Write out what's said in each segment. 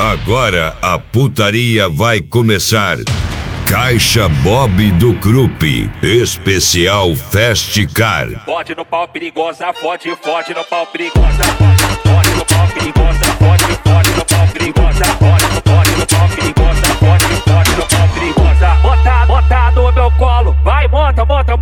Agora a putaria vai começar. Caixa Bob do Krupp, especial Fast Car. Fode no pau perigosa, fode no pau perigosa, fode no pau perigosa, fode no pau perigosa, fode no pau perigosa, fode no pau perigosa. Bota no meu colo, vai, monta, bota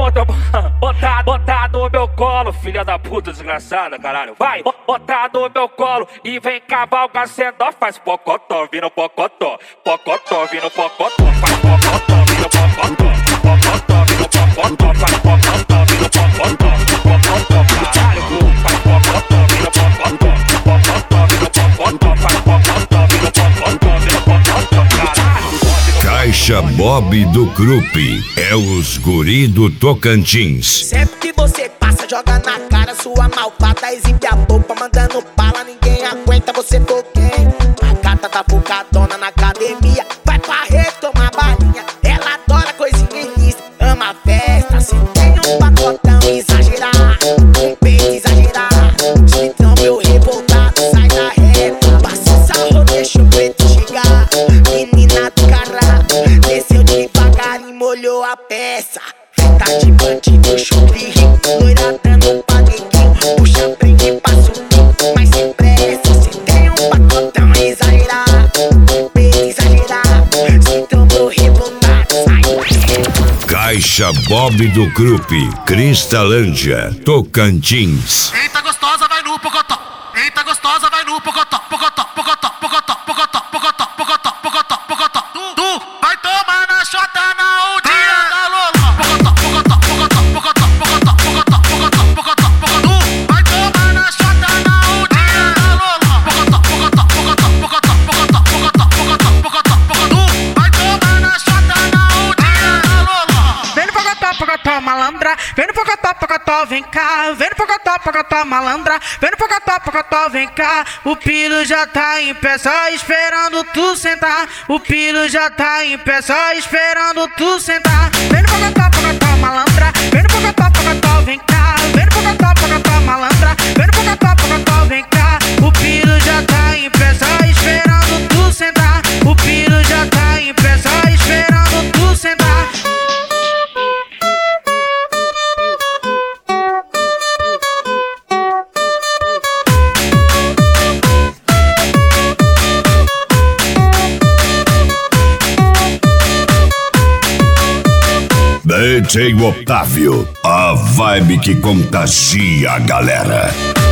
no meu colo, filha da puta desgraçada, caralho. Vai, bota no meu colo e vem cavalgar cedó, faz pocotó, vira pocotó, vira pocotó, faz pocotó, vira pocotó, vira pocotó, faz pocotó, vira pocotó, caralho, faz pocotó, vira pocotó, vira pocotó, faz pocotó, vira pocotó, caralho. Caixa Bob do Krupp, é os guri do Tocantins. Sempre que você passa, joga na cara sua malvada, exibe a boca, mandando bala, ninguém aguenta, você for quem? A gata tá focadona na academia, vai pra rede tomar balinha, ela adora coisinha ilícita, ama a festa, se tem um pacotão exagerar, um peito exagerar, então meu revoltado sai da reta, passa o sarro, deixa o preto chegar, menina do caralho, desceu devagar e molhou a peça. Tá de bandido, chupri, loira dando panequinho, puxa, prende, passa o bico, mas sem pressa. Se tem um pacotão exagerar, bem exagerar, se então meu revoltado sai. Caixa Bob do Krupp, Cristalândia, Tocantins. Eita gostosa, vai no pocotó. Eita gostosa, vai no pocotó, pocotó, pocotó, pocotó, pocotó, pocotó, pocotó, pocotó, pocotó. Tu vai tomar na chota na dia da Loló. Pocotó, pocotó, pocotó, pocotó, pocotó, pocotó, pocotó, pocotó, pocotó. Tu vai tomar na chota na dia da Loló. Pocotó, pocotó, pocotó, pocotó, pocotó, pocotó, pocotó, pocotó, pocotó. Tu vai tomar na chota na dia da Loló. Vem no pocotó, malandra. Vem no pocotó, vem cá. Vem no pocotó, malandra. Vem no pocotó, vem cá. O piro já tá em pé, só esperando tu sentar. O piro já tá em pé, só esperando tu sentar. Vem no pocotó, malandra. Vem no pocotó, vem cá. Vem no pocotó, malandra. Vem no pocotó, vem cá. O piro já tá em pé, só esperando tu sentar. O piro já tá em pé, só esperando tu sentar. DJ Otávio, a vibe que contagia a galera.